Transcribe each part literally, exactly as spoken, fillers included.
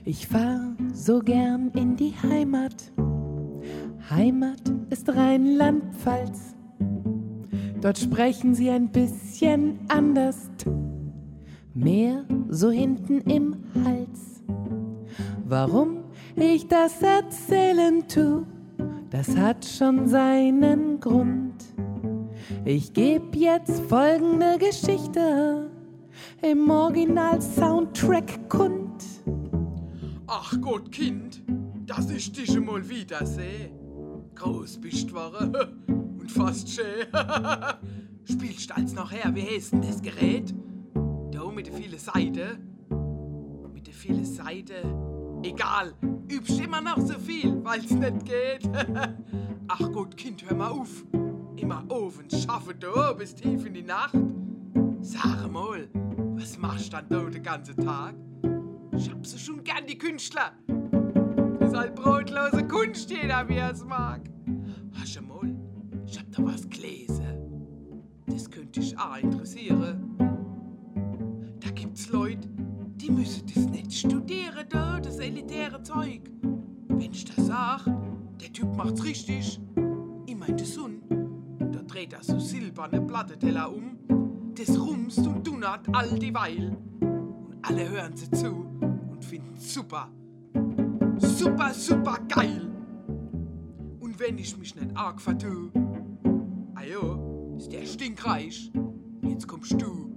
Ich fahr so gern in die Heimat. Heimat ist Rheinland-Pfalz. Dort sprechen sie ein bisschen anders. Mehr so hinten im Hals. Warum ich das erzählen tu, das hat schon seinen Grund. Ich geb jetzt folgende Geschichte im Original-Soundtrack kund. Ach Gott, Kind, dass ich dich mal wiedersehe. Groß bist du und fast schön. Spielst du als nachher, wie heißt denn das Gerät? Da mit der vielen Seite. Mit der vielen Seite. Egal, übst immer noch so viel, weil's nicht geht. Ach Gott, Kind, hör mal auf. Immer offen, schaffe da bis tief in die Nacht. Sag mal, was machst du dann da den ganzen Tag? Ich hab so schon gern die Künstler. Das ist halt brotlose Kunst, jeder wie er's mag. Hast du mal, ich hab da was gelesen. Das könnte dich auch interessieren. Da gibt's Leute, die müssen das nicht studieren, da, das elitäre Zeug. Wenn ich das sag, der Typ macht's richtig. Ich mein, der Sohn, da dreht er so silberne Platteteller um. Das rumst und dunnert all dieweil. Und alle hören sie zu und finden's super. Super, super geil. Und wenn ich mich nicht arg vertue, ajo, ist der stinkreich. Jetzt kommst du.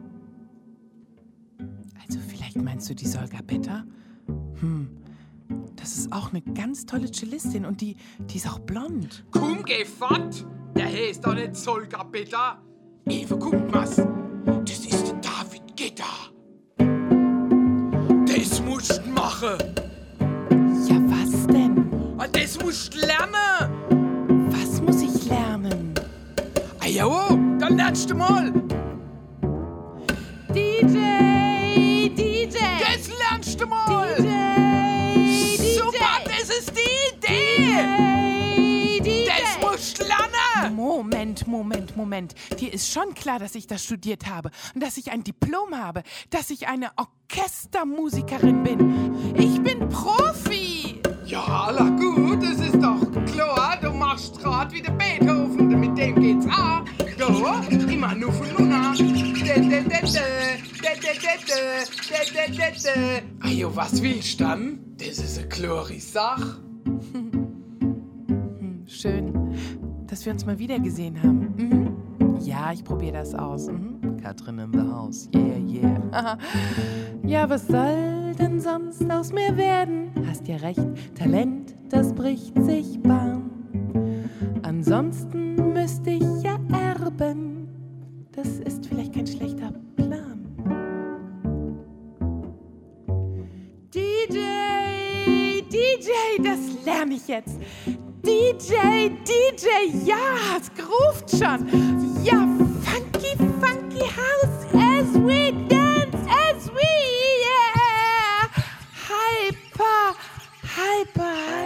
Also vielleicht meinst du die Solga Better? Hm, das ist auch eine ganz tolle Cellistin und die, die ist auch blond. Komm, geh fort! Der heißt doch nicht Solga Better. Ewe, guck mal's. Das ist der David Guetta. Das musst du machen. Ja, was denn? Das musst du lernen. Was muss ich lernen? Ah ja, dann lernst du mal. D J, D J. Das lernst du mal. D J, D J. Super, das ist die Idee. D J, D J. Das musst du lernen. Moment, Moment, Moment. Dir ist schon klar, dass ich das studiert habe und dass ich ein Diplom habe, dass ich eine Orchestermusikerin bin. Ich bin Profi. Ja, la gut, das ist doch klar. Du machst grad wie der Beethoven, mit dem geht's auch. Da, immer nur von Luna. Ajo, was willst du dann? Das ist eine klare Sache. Schön, dass wir uns mal wieder gesehen haben. Mhm. Ja, ich probiere das aus. Mhm. Katrin in the house. Yeah, yeah. Ja, was soll denn sonst aus mir werden? Hast ja recht, Talent, das bricht sich Bahn. Ansonsten müsste ich ja erben. Das ist vielleicht kein schlechter Plan. D J, D J, das lerne ich jetzt. D J, D J, ja, es groovt schon. Ja, funky, funky house as we dance, as we, yeah. Hyper, hyper,